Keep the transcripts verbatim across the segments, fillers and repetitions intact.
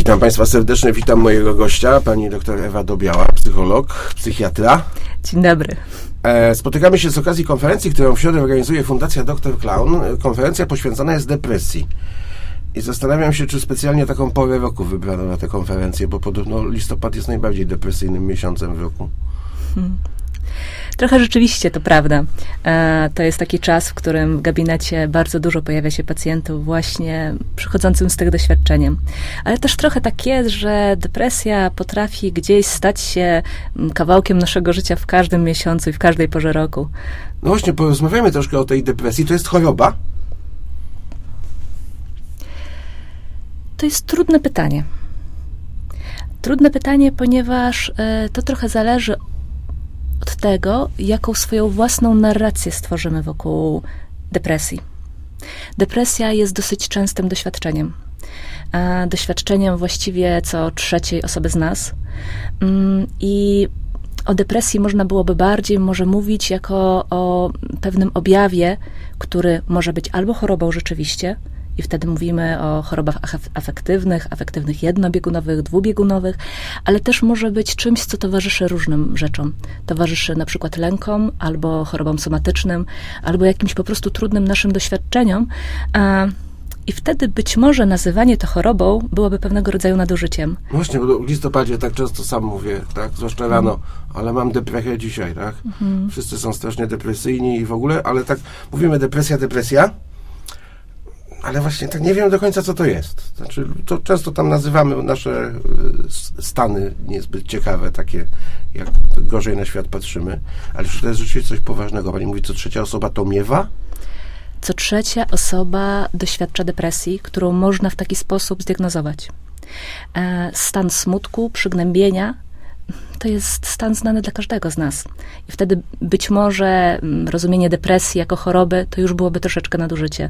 Witam Państwa serdecznie, witam mojego gościa, pani doktor Ewa Dobiała, psycholog, psychiatra. Dzień dobry. E, spotykamy się z okazji konferencji, którą w środę organizuje Fundacja doktor Klaun. Konferencja poświęcona jest depresji. I zastanawiam się, czy specjalnie taką porę roku wybrano na tę konferencję, bo podobno listopad jest najbardziej depresyjnym miesiącem w roku. Hmm. Trochę rzeczywiście, to prawda. E, to jest taki czas, w którym w gabinecie bardzo dużo pojawia się pacjentów właśnie przychodzącym z tych doświadczeniem. Ale też trochę tak jest, że depresja potrafi gdzieś stać się kawałkiem naszego życia w każdym miesiącu i w każdej porze roku. No właśnie, porozmawiamy troszkę o tej depresji. To jest choroba? To jest trudne pytanie. Trudne pytanie, ponieważ e, to trochę zależy od tego, jaką swoją własną narrację stworzymy wokół depresji. Depresja jest dosyć częstym doświadczeniem. A doświadczeniem właściwie co trzeciej osoby z nas. I o depresji można byłoby bardziej może mówić jako o pewnym objawie, który może być albo chorobą rzeczywiście, i wtedy mówimy o chorobach afektywnych, afektywnych jednobiegunowych, dwubiegunowych, ale też może być czymś, co towarzyszy różnym rzeczom. Towarzyszy na przykład lękom, albo chorobom somatycznym, albo jakimś po prostu trudnym naszym doświadczeniom. A, I wtedy być może nazywanie to chorobą byłoby pewnego rodzaju nadużyciem. Właśnie, bo w listopadzie tak często sam mówię, tak, zwłaszcza rano, mm. ale mam depresję dzisiaj, tak? Mm. Wszyscy są strasznie depresyjni i w ogóle, ale tak mówimy depresja, depresja, ale właśnie tak nie wiem do końca, co to jest. Znaczy, to często tam nazywamy nasze stany niezbyt ciekawe, takie jak gorzej na świat patrzymy. Ale czy to jest rzeczywiście coś poważnego? Pani mówi, co trzecia osoba to miewa? Co trzecia osoba doświadcza depresji, którą można w taki sposób zdiagnozować. Stan smutku, przygnębienia, to jest stan znany dla każdego z nas. I wtedy być może rozumienie depresji jako choroby to już byłoby troszeczkę nadużycie.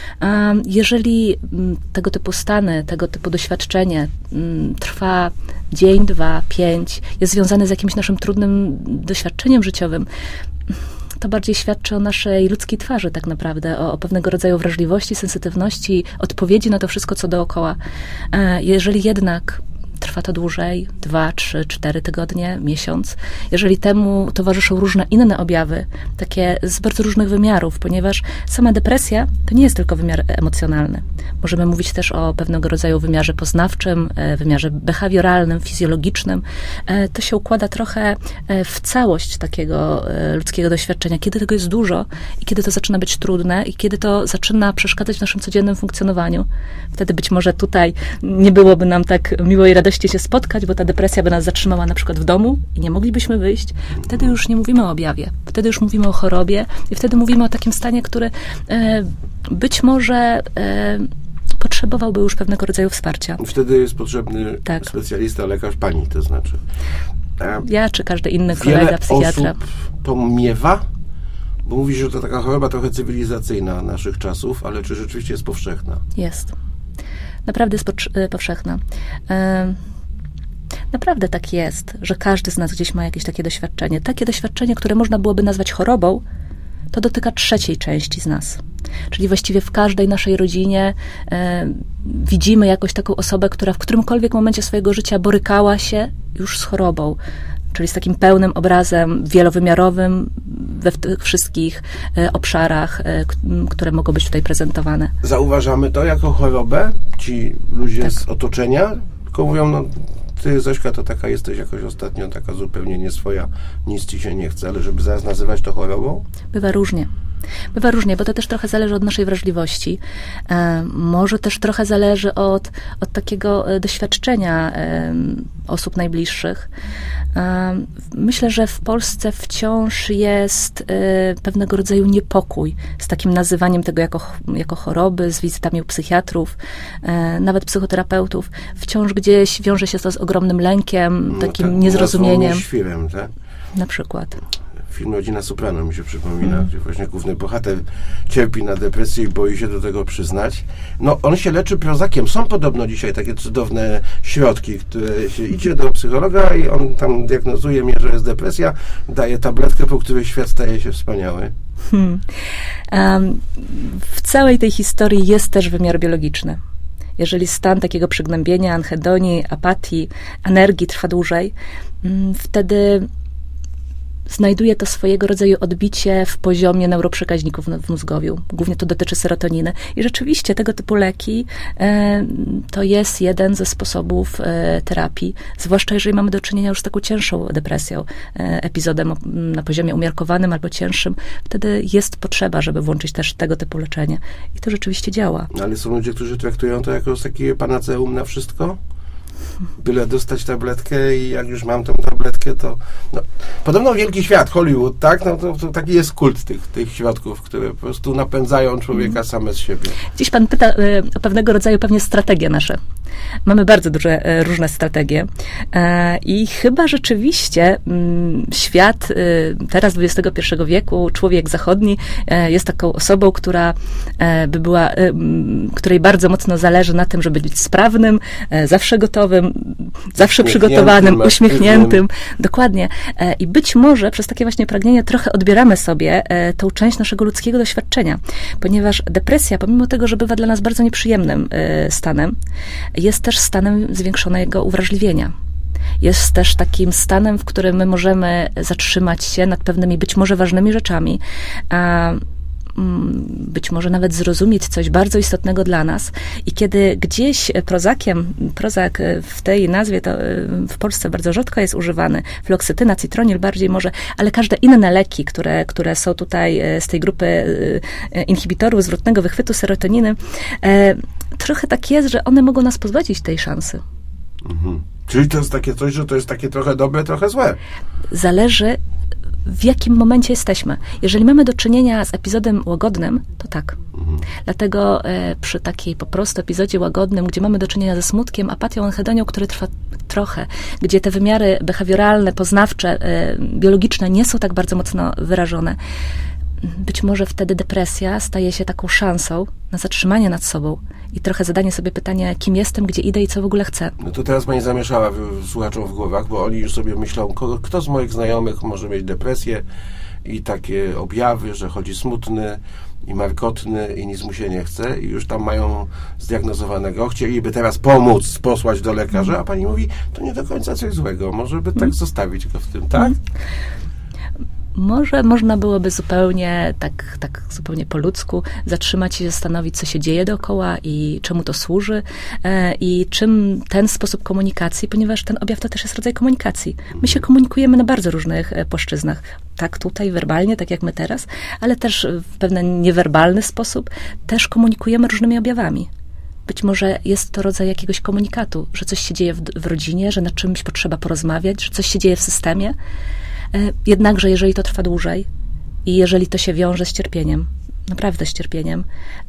Jeżeli tego typu stany, tego typu doświadczenie trwa dzień, dwa, pięć, jest związane z jakimś naszym trudnym doświadczeniem życiowym, to bardziej świadczy o naszej ludzkiej twarzy tak naprawdę, o, o pewnego rodzaju wrażliwości, sensytywności, odpowiedzi na to wszystko, co dookoła. Jeżeli jednak trwa to dłużej, dwa, trzy, cztery tygodnie, miesiąc. Jeżeli temu towarzyszą różne inne objawy, takie z bardzo różnych wymiarów, ponieważ sama depresja to nie jest tylko wymiar emocjonalny. Możemy mówić też o pewnego rodzaju wymiarze poznawczym, wymiarze behawioralnym, fizjologicznym. To się układa trochę w całość takiego ludzkiego doświadczenia, kiedy tego jest dużo i kiedy to zaczyna być trudne i kiedy to zaczyna przeszkadzać w naszym codziennym funkcjonowaniu. Wtedy być może tutaj nie byłoby nam tak miło i radośnie się spotkać, bo ta depresja by nas zatrzymała na przykład w domu i nie moglibyśmy wyjść. Wtedy już nie mówimy o objawie. Wtedy już mówimy o chorobie i wtedy mówimy o takim stanie, który e, być może e, potrzebowałby już pewnego rodzaju wsparcia. Wtedy jest potrzebny tak. specjalista, lekarz, pani to znaczy. E, ja czy każdy inny wiele kolega, psychiatra. Osób to miewa? Bo mówi się, że to taka choroba trochę cywilizacyjna naszych czasów, ale czy rzeczywiście jest powszechna? Jest. Naprawdę jest powszechna. Naprawdę tak jest, że każdy z nas gdzieś ma jakieś takie doświadczenie. Takie doświadczenie, które można byłoby nazwać chorobą, to dotyka trzeciej części z nas. Czyli właściwie w każdej naszej rodzinie e, widzimy jakąś taką osobę, która w którymkolwiek momencie swojego życia borykała się już z chorobą. Czyli z takim pełnym obrazem wielowymiarowym we tych wszystkich e, obszarach, e, k- które mogą być tutaj prezentowane. Zauważamy to jako chorobę? Ci ludzie tak. z otoczenia? Tylko mówią, no ty, Zośka, to taka jesteś jakoś ostatnio taka zupełnie nieswoja, nic ci się nie chce, ale żeby zaraz nazywać to chorobą? Bywa różnie. Bywa różnie, bo to też trochę zależy od naszej wrażliwości. E, może też trochę zależy od, od takiego doświadczenia e, osób najbliższych. E, myślę, że w Polsce wciąż jest e, pewnego rodzaju niepokój z takim nazywaniem tego jako, jako choroby, z wizytami u psychiatrów, e, nawet psychoterapeutów. Wciąż gdzieś wiąże się to z ogromnym lękiem, no takim tak, niezrozumieniem. Świrem, tak? Na przykład. Film Rodzina Soprano mi się przypomina, mm. gdzie właśnie główny bohater cierpi na depresję i boi się do tego przyznać. No, on się leczy Prozakiem. Są podobno dzisiaj takie cudowne środki, które się idzie do psychologa i on tam diagnozuje mnie, że jest depresja, daje tabletkę, po której świat staje się wspaniały. Hmm. Um, w całej tej historii jest też wymiar biologiczny. Jeżeli stan takiego przygnębienia, anhedonii, apatii, energii trwa dłużej, wtedy znajduje to swojego rodzaju odbicie w poziomie neuroprzekaźników w mózgowiu. Głównie to dotyczy serotoniny. I rzeczywiście tego typu leki e, to jest jeden ze sposobów e, terapii, zwłaszcza jeżeli mamy do czynienia już z taką cięższą depresją, e, epizodem na poziomie umiarkowanym albo cięższym. Wtedy jest potrzeba, żeby włączyć też tego typu leczenie. I to rzeczywiście działa. Ale są ludzie, którzy traktują to jako takie panaceum na wszystko? Byle dostać tabletkę i jak już mam tą tabletkę, to... No, podobno wielki świat, Hollywood, tak? No to, to taki jest kult tych, tych środków, które po prostu napędzają człowieka same z siebie. Dziś pan pyta y, o pewnego rodzaju pewnie strategie nasze. Mamy bardzo duże y, różne strategie y, i chyba rzeczywiście y, świat y, teraz dwudziestego pierwszego wieku, człowiek zachodni y, jest taką osobą, która y, by była, y, której bardzo mocno zależy na tym, żeby być sprawnym, y, zawsze gotowym, zawsze przygotowanym, uśmiechniętym. Dokładnie. I być może przez takie właśnie pragnienie trochę odbieramy sobie tą część naszego ludzkiego doświadczenia, ponieważ depresja, pomimo tego, że bywa dla nas bardzo nieprzyjemnym stanem, jest też stanem zwiększonego uwrażliwienia. Jest też takim stanem, w którym my możemy zatrzymać się nad pewnymi być może ważnymi rzeczami, a być może nawet zrozumieć coś bardzo istotnego dla nas. I kiedy gdzieś prozakiem, prozak w tej nazwie to w Polsce bardzo rzadko jest używany, floksytyna, citronil bardziej może, ale każde inne leki, które, które są tutaj z tej grupy inhibitorów zwrotnego wychwytu serotoniny, trochę tak jest, że one mogą nas pozbawić tej szansy. Mhm. Czyli to jest takie coś, że to jest takie trochę dobre, trochę złe. Zależy, w jakim momencie jesteśmy. Jeżeli mamy do czynienia z epizodem łagodnym, to tak. Mhm. Dlatego e, przy takiej po prostu epizodzie łagodnym, gdzie mamy do czynienia ze smutkiem, apatią, anhedonią, który trwa trochę, gdzie te wymiary behawioralne, poznawcze, e, biologiczne nie są tak bardzo mocno wyrażone, być może wtedy depresja staje się taką szansą na zatrzymanie nad sobą i trochę zadanie sobie pytania, kim jestem, gdzie idę i co w ogóle chcę. No to teraz pani zamieszała w, w słuchaczom w głowach, bo oni już sobie myślą, kogo, kto z moich znajomych może mieć depresję i takie objawy, że chodzi smutny i markotny i nic mu się nie chce i już tam mają zdiagnozowanego. Chcieliby teraz pomóc, posłać do lekarza, a pani mówi, to nie do końca coś złego, może by tak hmm. zostawić go w tym, tak? Hmm. Może można byłoby zupełnie, tak, tak zupełnie po ludzku zatrzymać i zastanowić, co się dzieje dookoła i czemu to służy e, i czym ten sposób komunikacji, ponieważ ten objaw to też jest rodzaj komunikacji. My się komunikujemy na bardzo różnych e, płaszczyznach. Tak tutaj werbalnie, tak jak my teraz, ale też w pewien niewerbalny sposób też komunikujemy różnymi objawami. Być może jest to rodzaj jakiegoś komunikatu, że coś się dzieje w, w rodzinie, że nad czymś potrzeba porozmawiać, że coś się dzieje w systemie. Jednakże, jeżeli to trwa dłużej i jeżeli to się wiąże z cierpieniem, naprawdę z cierpieniem,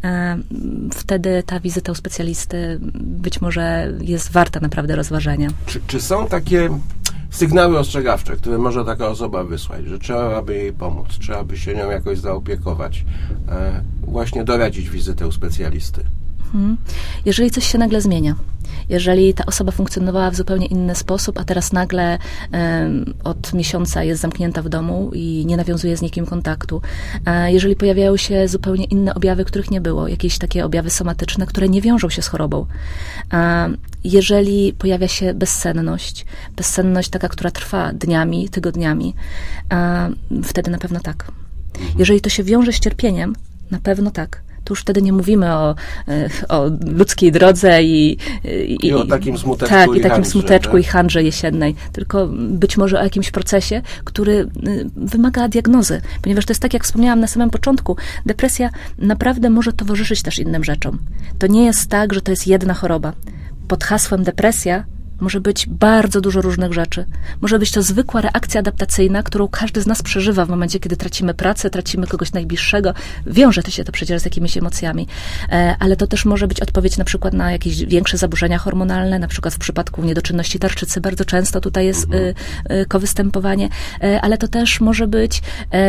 wtedy ta wizyta u specjalisty być może jest warta naprawdę rozważenia. Czy, czy są takie sygnały ostrzegawcze, które może taka osoba wysłać, że trzeba by jej pomóc, trzeba by się nią jakoś zaopiekować, właśnie doradzić wizytę u specjalisty? Jeżeli coś się nagle zmienia, jeżeli ta osoba funkcjonowała w zupełnie inny sposób, a teraz nagle um, od miesiąca jest zamknięta w domu i nie nawiązuje z nikim kontaktu, e, jeżeli pojawiają się zupełnie inne objawy, których nie było, jakieś takie objawy somatyczne, które nie wiążą się z chorobą, e, jeżeli pojawia się bezsenność, bezsenność taka, która trwa dniami, tygodniami, e, wtedy na pewno tak. Jeżeli to się wiąże z cierpieniem, na pewno tak. To już wtedy nie mówimy o, o ludzkiej drodze i, i, I o takim smuteczku tak, i, i takim handrze, smuteczku tak? i handrze jesiennej, tylko być może o jakimś procesie, który wymaga diagnozy, ponieważ to jest tak, jak wspomniałam na samym początku, depresja naprawdę może towarzyszyć też innym rzeczom. To nie jest tak, że to jest jedna choroba. Pod hasłem depresja może być bardzo dużo różnych rzeczy. Może być to zwykła reakcja adaptacyjna, którą każdy z nas przeżywa w momencie, kiedy tracimy pracę, tracimy kogoś najbliższego. Wiąże to się to przecież z jakimiś emocjami. Ale to też może być odpowiedź na przykład na jakieś większe zaburzenia hormonalne, na przykład w przypadku niedoczynności tarczycy bardzo często tutaj jest mhm. kowystępowanie, ale to też może być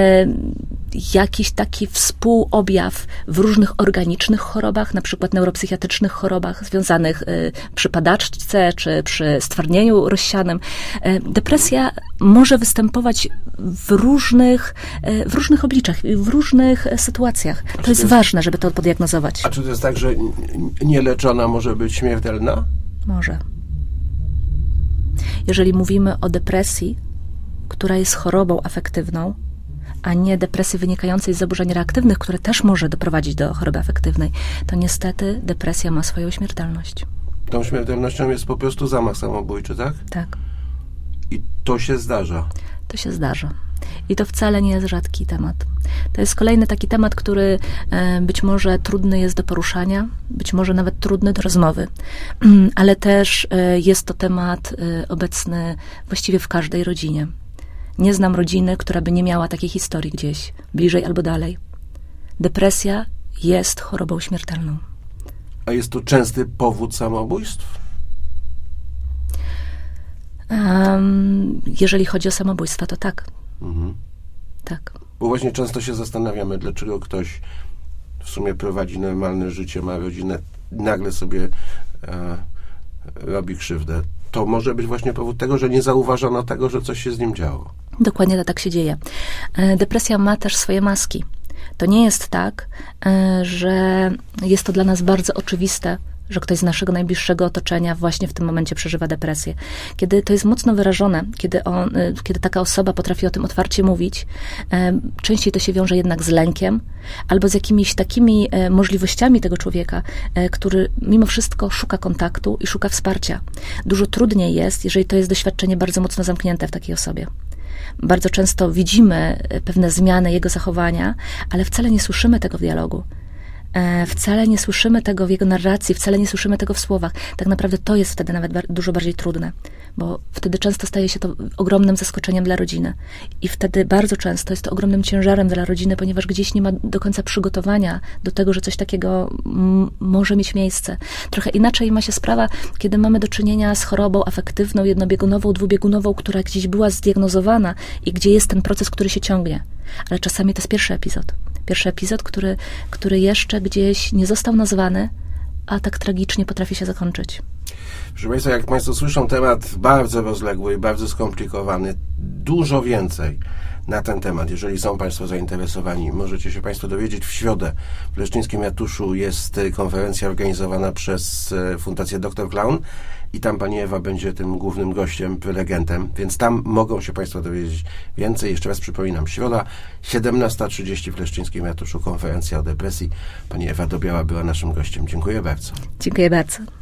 jakiś taki współobjaw w różnych organicznych chorobach, na przykład neuropsychiatrycznych chorobach związanych przy padaczce, czy przy stwardnieniu rozsianym. Depresja może występować w różnych, w różnych obliczach, w różnych sytuacjach. To jest ważne, żeby to poddiagnozować. A czy to jest tak, że nieleczona może być śmiertelna? Może. Jeżeli mówimy o depresji, która jest chorobą afektywną, a nie depresji wynikającej z zaburzeń reaktywnych, które też może doprowadzić do choroby afektywnej, to niestety depresja ma swoją śmiertelność. Tą śmiertelnością jest po prostu zamach samobójczy, tak? Tak. I to się zdarza. To się zdarza. I to wcale nie jest rzadki temat. To jest kolejny taki temat, który e, być może trudny jest do poruszania, być może nawet trudny do rozmowy, ale też e, jest to temat e, obecny właściwie w każdej rodzinie. Nie znam rodziny, która by nie miała takiej historii gdzieś, bliżej albo dalej. Depresja jest chorobą śmiertelną. A jest to częsty powód samobójstw? Um, jeżeli chodzi o samobójstwa, to tak. Mhm. Tak. Bo właśnie często się zastanawiamy, dlaczego ktoś w sumie prowadzi normalne życie, ma rodzinę, nagle sobie e, robi krzywdę. To może być właśnie powód tego, że nie zauważono tego, że coś się z nim działo. Dokładnie tak się dzieje. Depresja ma też swoje maski. To nie jest tak, że jest to dla nas bardzo oczywiste, że ktoś z naszego najbliższego otoczenia właśnie w tym momencie przeżywa depresję. Kiedy to jest mocno wyrażone, kiedy, on, kiedy taka osoba potrafi o tym otwarcie mówić, częściej to się wiąże jednak z lękiem albo z jakimiś takimi możliwościami tego człowieka, który mimo wszystko szuka kontaktu i szuka wsparcia. Dużo trudniej jest, jeżeli to jest doświadczenie bardzo mocno zamknięte w takiej osobie. Bardzo często widzimy pewne zmiany jego zachowania, ale wcale nie słyszymy tego w dialogu. Wcale nie słyszymy tego w jego narracji, wcale nie słyszymy tego w słowach. Tak naprawdę to jest wtedy nawet bar- dużo bardziej trudne, bo wtedy często staje się to ogromnym zaskoczeniem dla rodziny. I wtedy bardzo często jest to ogromnym ciężarem dla rodziny, ponieważ gdzieś nie ma do końca przygotowania do tego, że coś takiego m- może mieć miejsce. Trochę inaczej ma się sprawa, kiedy mamy do czynienia z chorobą afektywną, jednobiegunową, dwubiegunową, która gdzieś była zdiagnozowana i gdzie jest ten proces, który się ciągnie. Ale czasami to jest pierwszy epizod. Pierwszy epizod, który, który jeszcze gdzieś nie został nazwany, a tak tragicznie potrafi się zakończyć. Proszę Państwa, jak Państwo słyszą, temat bardzo rozległy i bardzo skomplikowany. Dużo więcej na ten temat. Jeżeli są Państwo zainteresowani, możecie się Państwo dowiedzieć. W środę w Leszczyńskim Ratuszu jest konferencja organizowana przez Fundację doktor Klaun i tam pani Ewa będzie tym głównym gościem, prelegentem, więc tam mogą się Państwo dowiedzieć więcej. Jeszcze raz przypominam, środa, siedemnasta trzydzieści w Leszczyńskim Ratuszu, konferencja o depresji. Pani Ewa Dobiała była naszym gościem. Dziękuję bardzo. Dziękuję bardzo.